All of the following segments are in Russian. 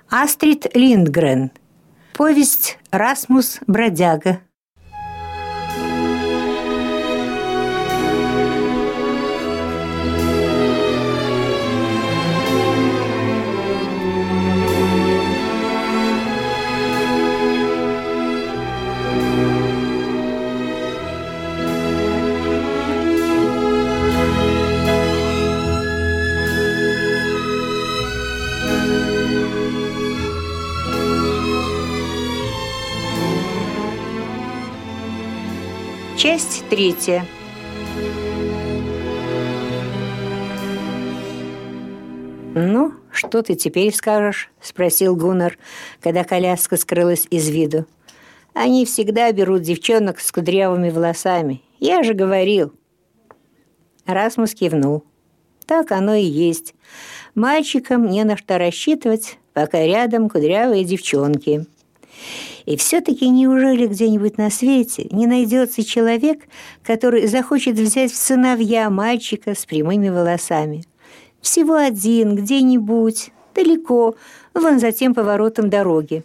Астрид Линдгрен. Повесть «Расмус бродяга». Часть 3. «Ну, что ты теперь скажешь?» – спросил Гуннар, когда коляска скрылась из виду. «Они всегда берут девчонок с кудрявыми волосами. Я же говорил». Расмус кивнул. «Так оно и есть. Мальчикам не на что рассчитывать, пока рядом кудрявые девчонки. И все-таки неужели где-нибудь на свете не найдется человек, который захочет взять в сыновья мальчика с прямыми волосами? Всего один, где-нибудь, далеко, вон за тем поворотом дороги».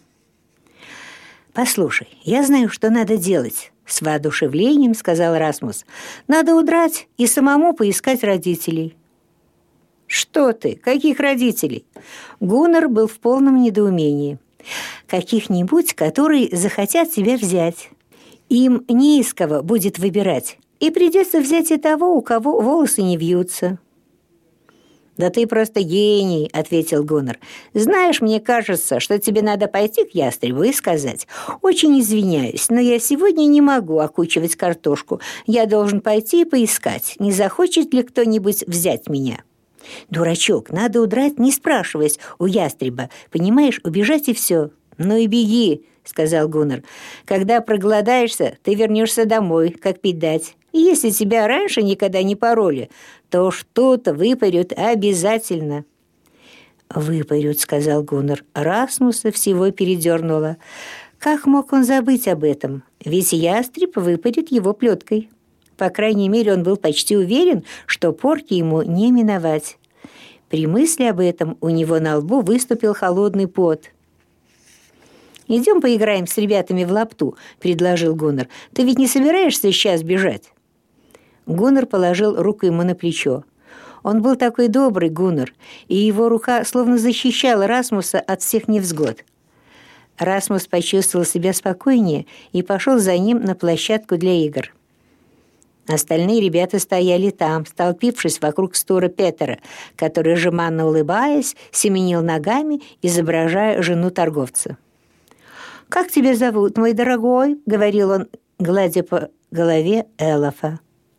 «Послушай, я знаю, что надо делать», — с воодушевлением сказал Расмус. «Надо удрать и самому поискать родителей». «Что ты? Каких родителей?» Гуннар был в полном недоумении. «Каких-нибудь, которые захотят тебя взять. Им не из кого будет выбирать, и придется взять и того, у кого волосы не вьются». «Да ты просто гений», — ответил Гуннар. «Знаешь, мне кажется, что тебе надо пойти к ястребу и сказать: очень извиняюсь, но я сегодня не могу окучивать картошку. Я должен пойти и поискать, не захочет ли кто-нибудь взять меня». «Дурачок, надо удрать, не спрашиваясь у ястреба. Понимаешь, убежать и все». «Ну и беги», — сказал Гуннар. «Когда проголодаешься, ты вернешься домой, как пить дать. И если тебя раньше никогда не пороли, то что-то выпарют обязательно». «Выпарют», — сказал Гуннар. Расмуса всего передернуло. Как мог он забыть об этом? Ведь ястреб выпарит его плеткой. По крайней мере, он был почти уверен, что порки ему не миновать. При мысли об этом у него на лбу выступил холодный пот. «Идем поиграем с ребятами в лапту», — предложил Гуннар. «Ты ведь не собираешься сейчас бежать?» Гуннар положил руку ему на плечо. Он был такой добрый, Гуннар, и его рука словно защищала Расмуса от всех невзгод. Расмус почувствовал себя спокойнее и пошел за ним на площадку для игр. Остальные ребята стояли там, столпившись вокруг Стора Петера, который, жеманно улыбаясь, семенил ногами, изображая жену торговца. «Как тебя зовут, мой дорогой?» — говорил он, гладя по голове Элофа.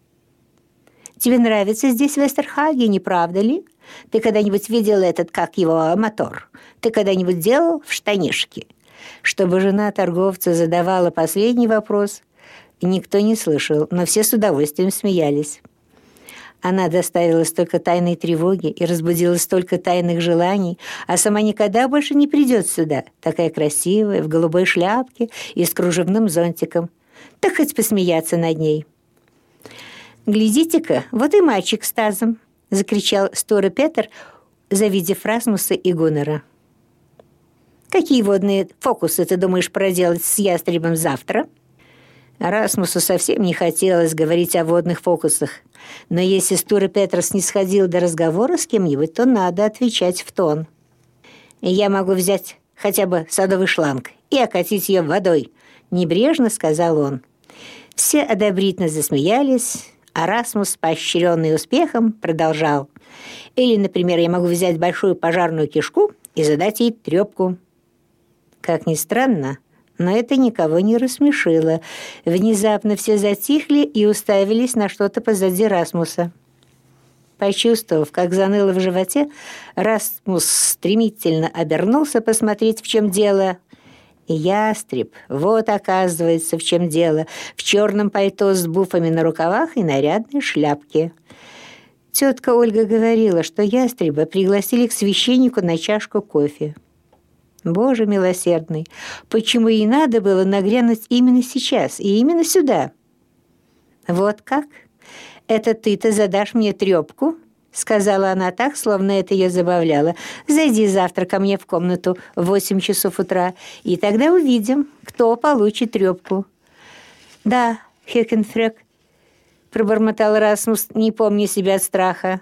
«Тебе нравится здесь, в Эстерхаге, не правда ли? Ты когда-нибудь видел этот, как его, мотор? Ты когда-нибудь делал в штанишки?» Чтобы жена торговца задавала последний вопрос, никто не слышал, но все с удовольствием смеялись. Она доставила столько тайной тревоги и разбудила столько тайных желаний, а сама никогда больше не придет сюда, такая красивая, в голубой шляпке и с кружевным зонтиком. Так хоть посмеяться над ней. «Глядите-ка, вот и мальчик с тазом!» — закричал Стора Петер, завидев Расмуса и Гуннара. «Какие водные фокусы ты думаешь проделать с ястребом завтра?» Расмусу совсем не хотелось говорить о водных фокусах, но если Стора Петер снисходил до разговора с кем-нибудь, то надо отвечать в тон. «Я могу взять хотя бы садовый шланг и окатить ее водой», — небрежно сказал он. Все одобрительно засмеялись, а Расмус, поощренный успехом, продолжал. «Или, например, я могу взять большую пожарную кишку и задать ей трёпку». Как ни странно, но это никого не рассмешило. Внезапно все затихли и уставились на что-то позади Расмуса. Почувствовав, как заныло в животе, Расмус стремительно обернулся посмотреть, в чем дело. Ястреб, вот оказывается, в чем дело, в черном пальто с буфами на рукавах и нарядной шляпке. Тетка Ольга говорила, что ястреба пригласили к священнику на чашку кофе. Боже милосердный, почему ей надо было нагрянуть именно сейчас и именно сюда? «Вот как? Это ты-то задашь мне трёпку?» сказала она так, словно это ее забавляло. «Зайди завтра ко мне в комнату в 8 часов утра, и тогда увидим, кто получит трёпку». «Да, Хёкенфрёк», — пробормотал Расмус, не помня себя от страха.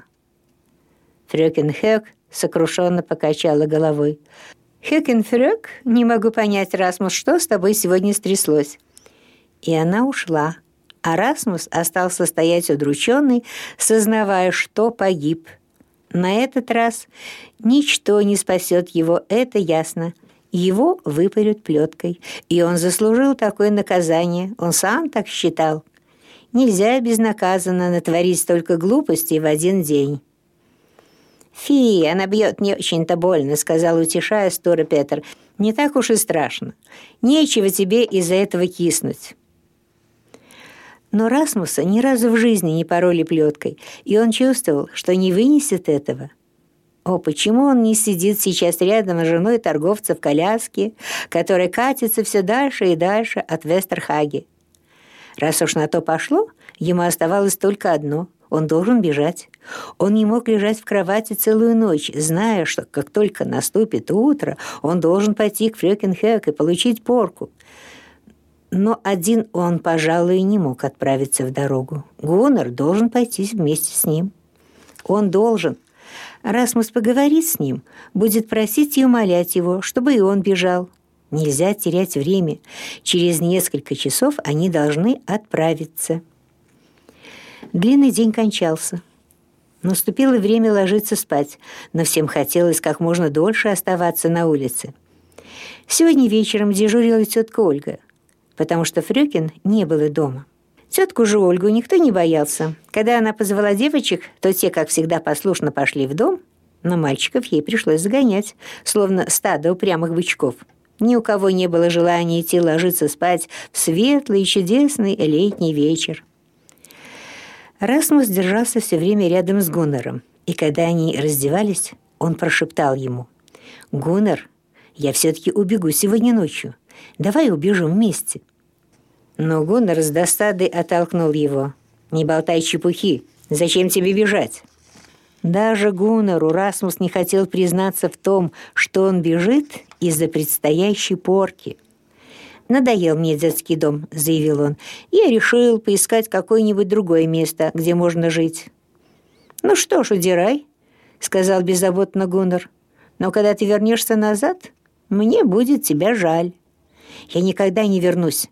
Фрёкен Хёк сокрушенно покачала головой. «Хёкенфрёк, не могу понять, Расмус, что с тобой сегодня стряслось?» И она ушла, а Расмус остался стоять удрученный, сознавая, что погиб. На этот раз ничто не спасет его, это ясно. Его выпарют плеткой, и он заслужил такое наказание, он сам так считал. Нельзя безнаказанно натворить столько глупостей в один день. «Фи, она бьет не очень-то больно», — сказал, утешая Стора Петр. «Не так уж и страшно. Нечего тебе из-за этого киснуть». Но Расмуса ни разу в жизни не пороли плеткой, и он чувствовал, что не вынесет этого. О, почему он не сидит сейчас рядом с женой торговца в коляске, которая катится все дальше и дальше от Вестерхаги? Раз уж на то пошло, ему оставалось только одно — он должен бежать. Он не мог лежать в кровати целую ночь, зная, что как только наступит утро, он должен пойти к Фрёкен Хёк и получить порку. Но один он, пожалуй, не мог отправиться в дорогу. Гуннар должен пойти вместе с ним. Он должен. Расмус поговорит с ним, будет просить и умолять его, чтобы и он бежал. Нельзя терять время. Через несколько часов они должны отправиться. Длинный день кончался. Наступило время ложиться спать, но всем хотелось как можно дольше оставаться на улице. Сегодня вечером дежурила тетка Ольга, потому что Фрёкин не было дома. Тетку же Ольгу никто не боялся. Когда она позвала девочек, то те, как всегда, послушно пошли в дом, но мальчиков ей пришлось загонять, словно стадо упрямых бычков. Ни у кого не было желания идти ложиться спать в светлый и чудесный летний вечер. Расмус держался все время рядом с Гуннаром, и когда они раздевались, он прошептал ему: «Гуннар, я все-таки убегу сегодня ночью. Давай убежим вместе». Но Гуннар с досадой оттолкнул его. «Не болтай чепухи. Зачем тебе бежать?» Даже Гуннару Расмус не хотел признаться в том, что он бежит из-за предстоящей порки. «Надоел мне детский дом», — заявил он. «Я решил поискать какое-нибудь другое место, где можно жить». «Ну что ж, удирай», — сказал беззаботно Гуннар. «Но когда ты вернешься назад, мне будет тебя жаль. Я никогда не вернусь».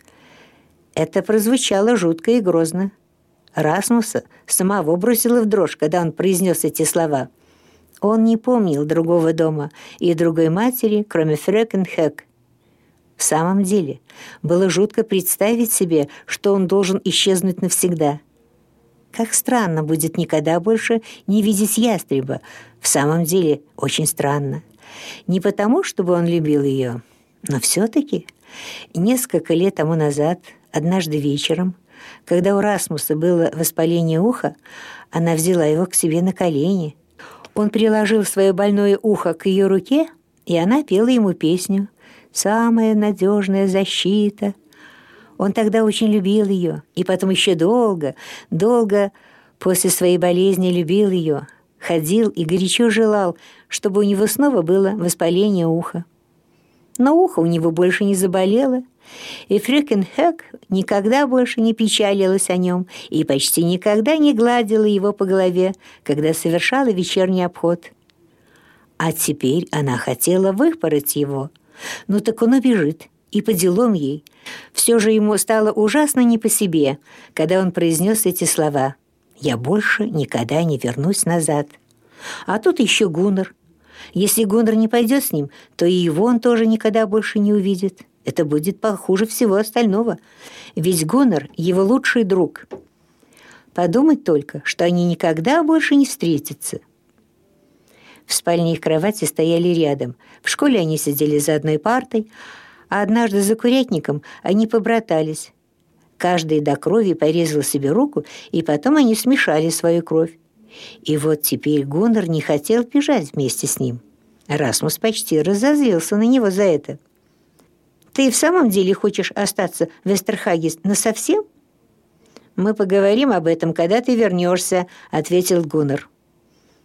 Это прозвучало жутко и грозно. Расмуса самого бросило в дрожь, когда он произнес эти слова. Он не помнил другого дома и другой матери, кроме Фрёкен Хёк. В самом деле, было жутко представить себе, что он должен исчезнуть навсегда. Как странно будет никогда больше не видеть ястреба. В самом деле, очень странно. Не потому, чтобы он любил ее, но все-таки. Несколько лет тому назад, однажды вечером, когда у Расмуса было воспаление уха, она взяла его к себе на колени. Он приложил свое больное ухо к ее руке, и она пела ему песню «Самая надежная защита». Он тогда очень любил ее, и потом еще долго после своей болезни любил ее, ходил и горячо желал, чтобы у него снова было воспаление уха. Но ухо у него больше не заболело, и Фрёкен Хёк никогда больше не печалилась о нем и почти никогда не гладила его по голове, когда совершала вечерний обход. А теперь она хотела выпороть его. Ну так он убежит, и по делам ей. Все же ему стало ужасно не по себе, когда он произнес эти слова: «Я больше никогда не вернусь назад». А тут еще Гуннар. Если Гуннар не пойдет с ним, то и его он тоже никогда больше не увидит. Это будет похуже всего остального. Ведь Гуннар — его лучший друг. Подумать только, что они никогда больше не встретятся. В спальне их кровати стояли рядом. В школе они сидели за одной партой, а однажды за курятником они побратались. Каждый до крови порезал себе руку, и потом они смешали свою кровь. И вот теперь Гуннар не хотел бежать вместе с ним. Расмус почти разозлился на него за это. «Ты в самом деле хочешь остаться в Вестерхаге насовсем?» «Мы поговорим об этом, когда ты вернешься», — ответил Гуннар.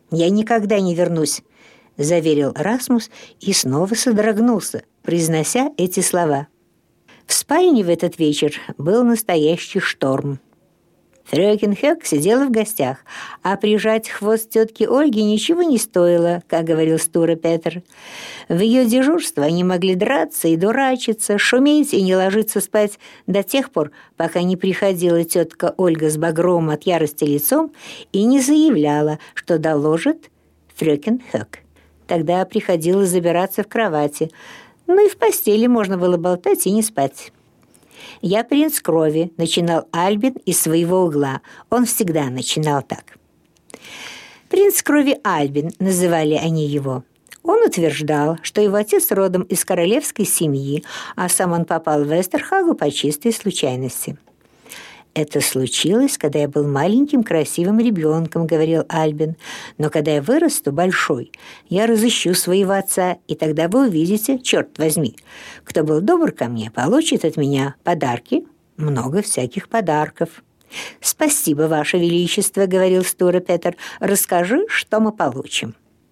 «Я никогда не вернусь», — заверил Расмус и снова содрогнулся, произнося эти слова. В спальне в этот вечер был настоящий шторм. Фрёкин Хёк сидела в гостях, а прижать хвост тетки Ольги ничего не стоило, как говорил Стура Петр. В ее дежурство они могли драться и дурачиться, шуметь и не ложиться спать до тех пор, пока не приходила тетка Ольга с багровым от ярости лицом и не заявляла, что доложит Фрёкин Хёк. Тогда приходилось забираться в кровати, но и в постели можно было болтать и не спать. «Я принц крови», — начинал Альбин из своего угла. Он всегда начинал так. «Принц крови Альбин» называли они его. Он утверждал, что его отец родом из королевской семьи, а сам он попал в Вестерхагу по чистой случайности. «Это случилось, когда я был маленьким красивым ребенком», — говорил Альбин. «Но когда я вырасту большой, я разыщу своего отца, и тогда вы увидите, черт возьми, кто был добр ко мне, получит от меня подарки, много всяких подарков». «Спасибо, Ваше Величество», — говорил Стура Петр. «Расскажи, что мы получим».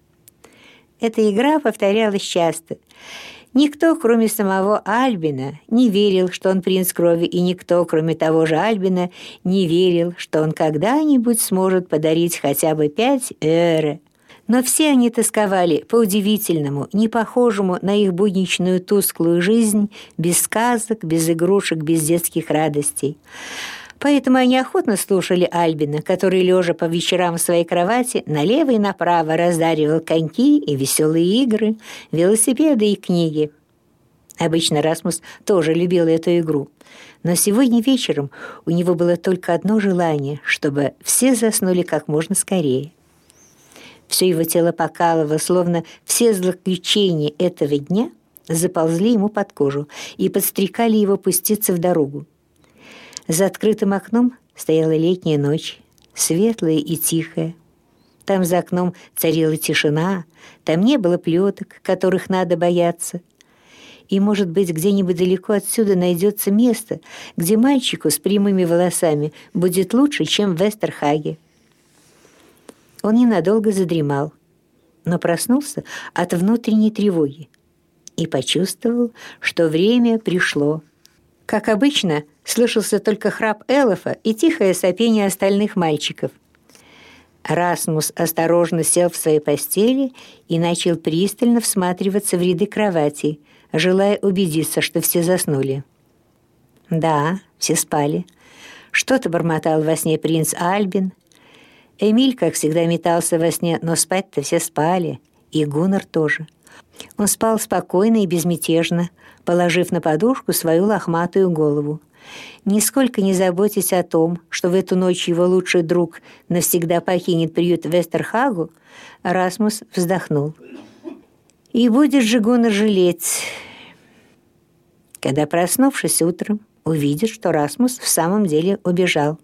Эта игра повторялась часто. Никто, кроме самого Альбина, не верил, что он принц крови, и никто, кроме того же Альбина, не верил, что он когда-нибудь сможет подарить хотя бы 5 эре. Но все они тосковали по удивительному, не похожему на их будничную тусклую жизнь, без сказок, без игрушек, без детских радостей. Поэтому они охотно слушали Альбина, который, лежа по вечерам в своей кровати, налево и направо раздаривал коньки и веселые игры, велосипеды и книги. Обычно Расмус тоже любил эту игру. Но сегодня вечером у него было только одно желание, чтобы все заснули как можно скорее. Все его тело покалывало, словно все злоключения этого дня заползли ему под кожу и подстрекали его пуститься в дорогу. За открытым окном стояла летняя ночь, светлая и тихая. Там за окном царила тишина, там не было плеток, которых надо бояться. И, может быть, где-нибудь далеко отсюда найдется место, где мальчику с прямыми волосами будет лучше, чем в Вестерхаге. Он ненадолго задремал, но проснулся от внутренней тревоги и почувствовал, что время пришло. Как обычно, слышался только храп Элофа и тихое сопение остальных мальчиков. Расмус осторожно сел в своей постели и начал пристально всматриваться в ряды кроватей, желая убедиться, что все заснули. Да, все спали. Что-то бормотал во сне принц Альбин. Эмиль, как всегда, метался во сне, но спать-то все спали, и Гуннар тоже. Он спал спокойно и безмятежно, положив на подушку свою лохматую голову. Нисколько не заботясь о том, что в эту ночь его лучший друг навсегда покинет приют Вестерхагу, Расмус вздохнул. И будет же Гуннар жалеть, когда, проснувшись утром, увидит, что Расмус в самом деле убежал.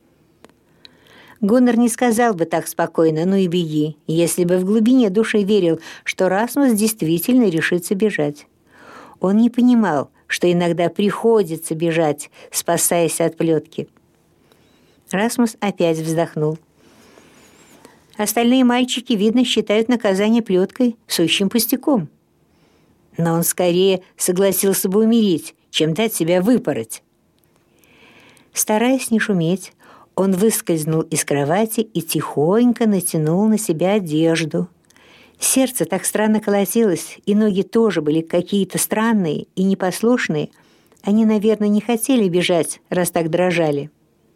Гуннар не сказал бы так спокойно «ну и беги», если бы в глубине души верил, что Расмус действительно решится бежать. Он не понимал, что иногда приходится бежать, спасаясь от плетки. Расмус опять вздохнул. Остальные мальчики, видно, считают наказание плеткой сущим пустяком. Но он скорее согласился бы умереть, чем дать себя выпороть. Стараясь не шуметь, он выскользнул из кровати и тихонько натянул на себя одежду. Сердце так странно колотилось, и ноги тоже были какие-то странные и непослушные. Они, наверное, не хотели бежать, раз так дрожали.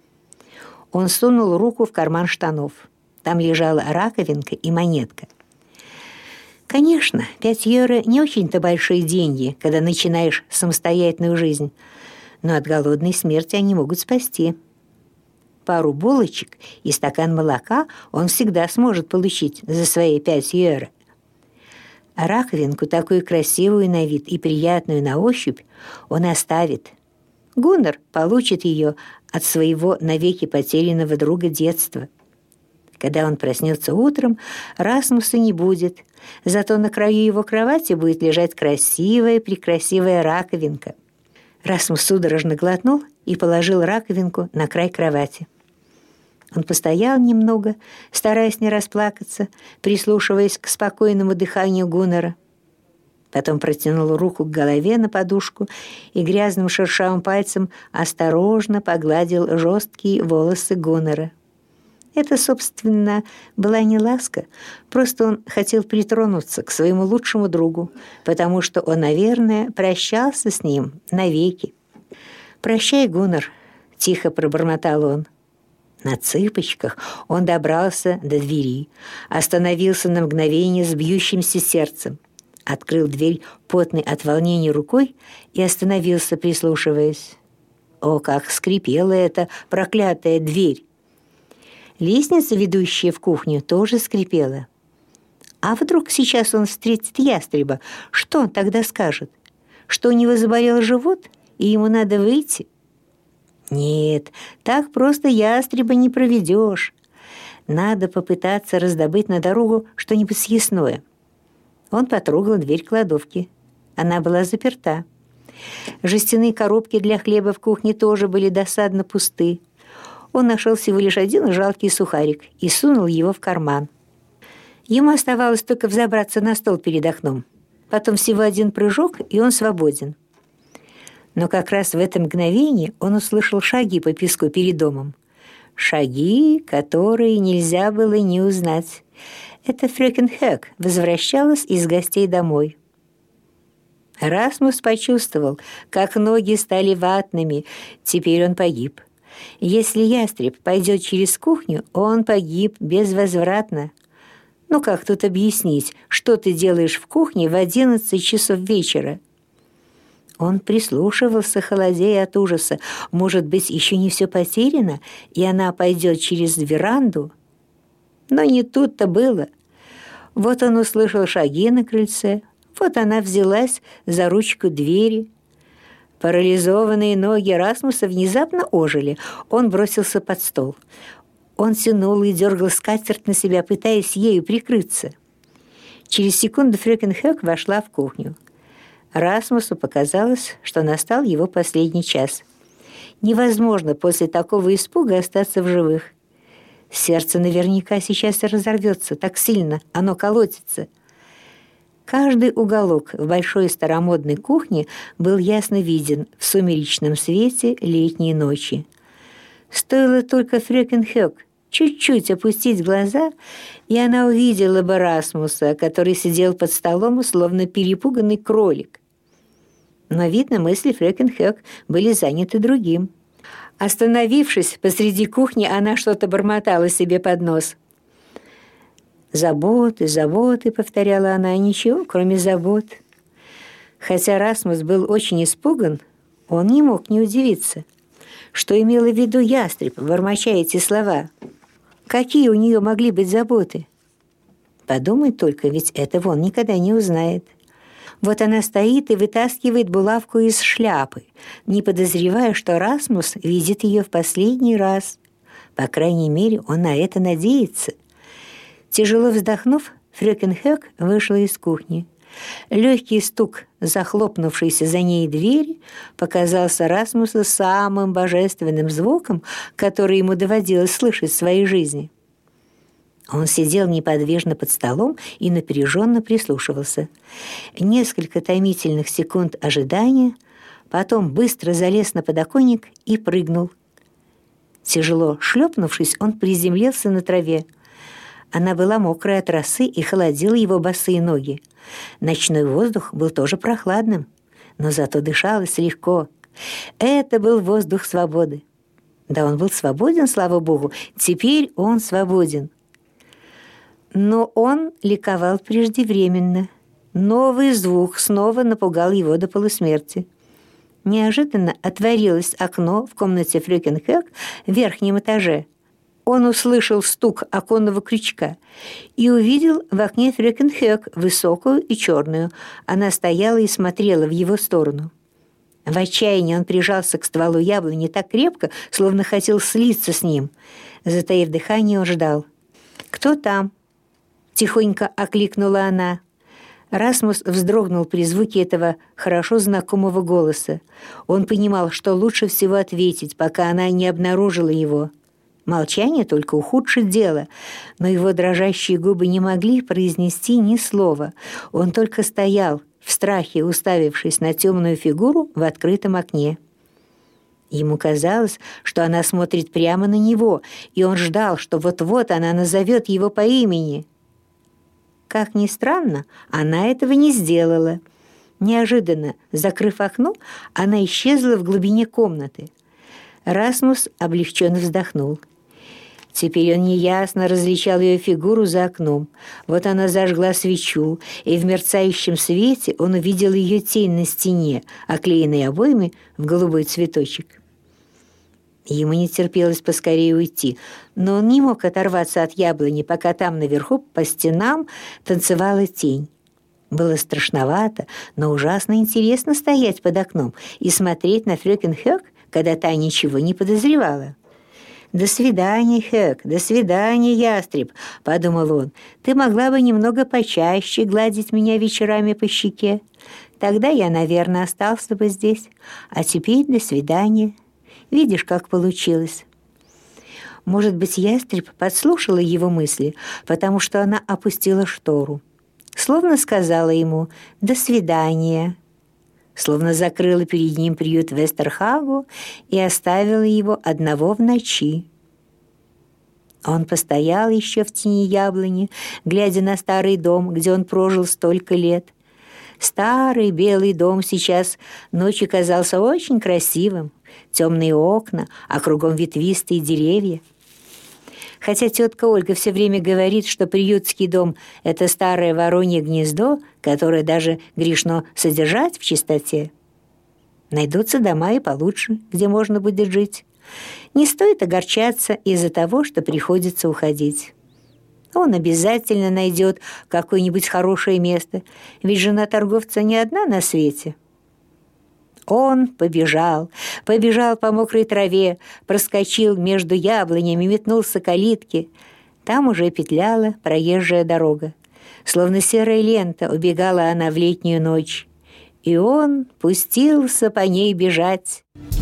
Он сунул руку в карман штанов. Там лежала раковинка и монетка. Конечно, 5 евро не очень-то большие деньги, когда начинаешь самостоятельную жизнь, но от голодной смерти они могут спасти. Пару булочек и стакан молока он всегда сможет получить за свои 5 евро. А раковинку, такую красивую на вид и приятную на ощупь, он оставит. Гуннар получит ее от своего навеки потерянного друга детства. Когда он проснется утром, Расмуса не будет, зато на краю его кровати будет лежать красивая-прекрасивая раковинка. Расмус судорожно глотнул и положил раковинку на край кровати. Он постоял немного, стараясь не расплакаться, прислушиваясь к спокойному дыханию Гуннера. Потом протянул руку к голове на подушку и грязным шершавым пальцем осторожно погладил жесткие волосы Гуннера. Это, собственно, была не ласка, просто он хотел притронуться к своему лучшему другу, потому что он, наверное, прощался с ним навеки. «Прощай, Гуннер», — тихо пробормотал он. На цыпочках он добрался до двери, остановился на мгновение с бьющимся сердцем, открыл дверь потной от волнения рукой и остановился, прислушиваясь. О, как скрипела эта проклятая дверь! Лестница, ведущая в кухню, тоже скрипела. А вдруг сейчас он встретит ястреба? Что он тогда скажет? Что у него заболел живот, и ему надо выйти? Нет, так просто ястреба не проведешь. Надо попытаться раздобыть на дорогу что-нибудь съестное. Он потрогал дверь кладовки. Она была заперта. Жестяные коробки для хлеба в кухне тоже были досадно пусты. Он нашел всего лишь один жалкий сухарик и сунул его в карман. Ему оставалось только взобраться на стол перед окном. Потом всего один прыжок, и он свободен. Но как раз в это мгновение он услышал шаги по песку перед домом. Шаги, которые нельзя было не узнать. Это фрёкен Хёк возвращалась из гостей домой. Расмус почувствовал, как ноги стали ватными. Теперь он погиб. Если ястреб пойдет через кухню, он погиб безвозвратно. Ну как тут объяснить, что ты делаешь в кухне в 11 часов вечера? Он прислушивался, холодея от ужаса. Может быть, еще не все потеряно, и она пойдет через веранду? Но не тут-то было. Вот он услышал шаги на крыльце, вот она взялась за ручку двери. Парализованные ноги Расмуса внезапно ожили. Он бросился под стол. Он тянул и дергал скатерть на себя, пытаясь ею прикрыться. Через секунду фрёкен Хёк вошла в кухню. Расмусу показалось, что настал его последний час. Невозможно после такого испуга остаться в живых. Сердце наверняка сейчас разорвется, так сильно оно колотится. Каждый уголок в большой старомодной кухне был ясно виден в сумеречном свете летней ночи. Стоило только фрёкен Хёк чуть-чуть опустить глаза, и она увидела бы Расмуса, который сидел под столом, словно перепуганный кролик. Но, видно, мысли фрёкен Хёк были заняты другим. Остановившись посреди кухни, она что-то бормотала себе под нос. «Заботы, заботы», — повторяла она, — «ничего, кроме забот». Хотя Расмус был очень испуган, он не мог не удивиться. Что имела в виду ястреб, бормоча эти слова? Какие у нее могли быть заботы? Подумай только, ведь этого он никогда не узнает. Вот она стоит и вытаскивает булавку из шляпы, не подозревая, что Расмус видит ее в последний раз. По крайней мере, он на это надеется. Тяжело вздохнув, фрёкен Хёк вышла из кухни. Легкий стук захлопнувшейся за ней двери показался Расмусу самым божественным звуком, который ему доводилось слышать в своей жизни. Он сидел неподвижно под столом и напряженно прислушивался. Несколько томительных секунд ожидания, потом быстро залез на подоконник и прыгнул. Тяжело шлепнувшись, он приземлился на траве. Она была мокрая от росы и холодила его босые ноги. Ночной воздух был тоже прохладным, но зато дышалось легко. Это был воздух свободы. Да, он был свободен, слава богу, теперь он свободен. Но он ликовал преждевременно. Новый звук снова напугал его до полусмерти. Неожиданно отворилось окно в комнате фрёкен Хёк в верхнем этаже. Он услышал стук оконного крючка и увидел в окне фрёкен Хёк, высокую и черную. Она стояла и смотрела в его сторону. В отчаянии он прижался к стволу яблони так крепко, словно хотел слиться с ним. Затаив дыхание, он ждал. «Кто там?» — тихонько окликнула она. Расмус вздрогнул при звуке этого хорошо знакомого голоса. Он понимал, что лучше всего ответить, пока она не обнаружила его. Молчание только ухудшит дело, но его дрожащие губы не могли произнести ни слова. Он только стоял, в страхе уставившись на темную фигуру в открытом окне. Ему казалось, что она смотрит прямо на него, и он ждал, что вот-вот она назовет его по имени. Как ни странно, она этого не сделала. Неожиданно, закрыв окно, она исчезла в глубине комнаты. Расмус облегченно вздохнул. Теперь он неясно различал ее фигуру за окном. Вот она зажгла свечу, и в мерцающем свете он увидел ее тень на стене, оклеенной обоями в голубой цветочек. Ему не терпелось поскорее уйти, но он не мог оторваться от яблони, пока там наверху по стенам танцевала тень. Было страшновато, но ужасно интересно стоять под окном и смотреть на Фрёкин Хёк, когда та ничего не подозревала. «До свидания, Хёк, до свидания, ястреб», — подумал он. «Ты могла бы немного почаще гладить меня вечерами по щеке. Тогда я, наверное, остался бы здесь. А теперь до свидания. Видишь, как получилось». Может быть, ястреб подслушала его мысли, потому что она опустила штору. Словно сказала ему «до свидания», словно закрыла перед ним приют Вестерхагу и оставила его одного в ночи. Он постоял еще в тени яблони, глядя на старый дом, где он прожил столько лет. Старый белый дом сейчас ночью казался очень красивым. Темные окна, а кругом ветвистые деревья. Хотя тетка Ольга все время говорит, что приютский дом – это старое воронье гнездо, которое даже грешно содержать в чистоте. Найдутся дома и получше, где можно будет жить. Не стоит огорчаться из-за того, что приходится уходить. Он обязательно найдет какое-нибудь хорошее место, ведь жена торговца не одна на свете. Он побежал по мокрой траве, проскочил между яблонями, метнулся к калитке. Там уже петляла проезжая дорога. Словно серая лента убегала она в летнюю ночь. И он пустился по ней бежать.